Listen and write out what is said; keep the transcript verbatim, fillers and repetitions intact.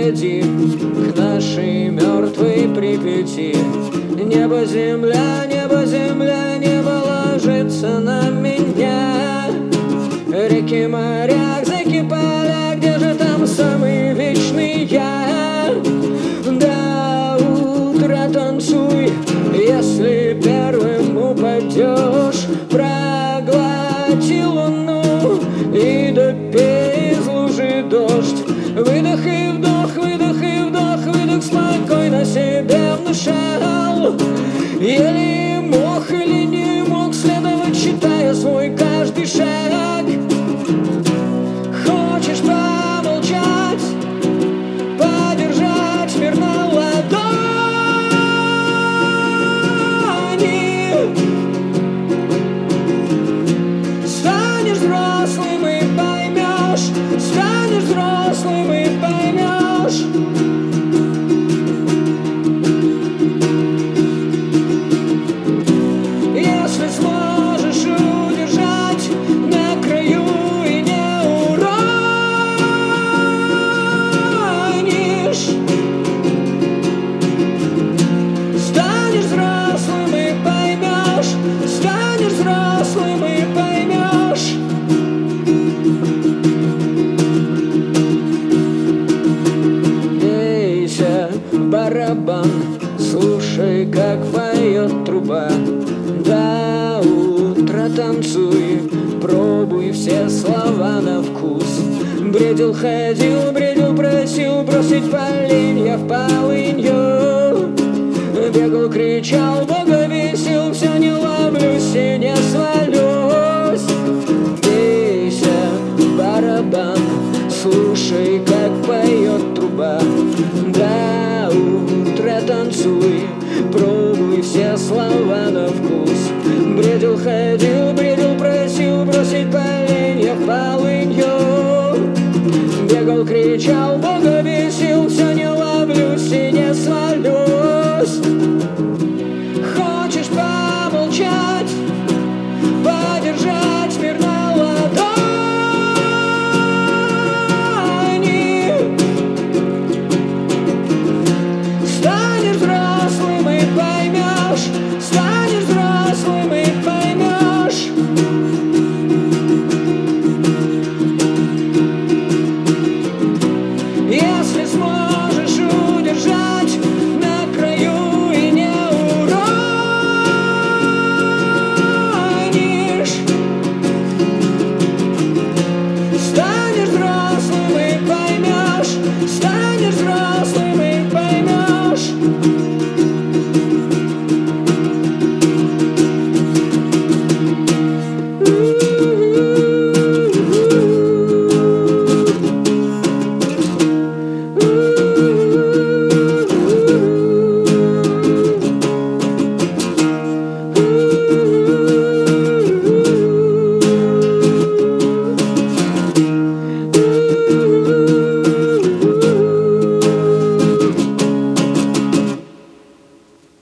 иди к нашей мертвой Припяти. Небо, земля, небо, земля, небо ложится на меня. Реки, моря, реки, поля, где же там самый вечный я? До утра танцуй, если первым упадешь. Проглоти луну и допей из лужи дождь. Выдох и вдох, выдох и вдох, выдох, спокойно себе внушал. Еле мог или не мог следовать, считая свой каждый шаг. Хочешь помолчать, подержать мир на ладони. Станешь взрослым и поймешь, станешь взрослым и поймешь. Если сможешь удержать на краю и не уронишь, станешь взрослым и поймешь, станешь взрослым и поймешь. Бейся в барабан, слушай, как поет труба. До утра танцуй, пробуй все слова на вкус. Бредил, ходил, бредил, просил бросить поленья в полынью. Бегал, кричал, Бога бесил, все не ловлюсь и не свалюсь. Бейся в барабан, слушай, как поет труба. До утра танцуй, пробуй все слова на вкус. Бредил, ходил, бредил, просил бросить поленья в полынью. Бегал, кричал, Бога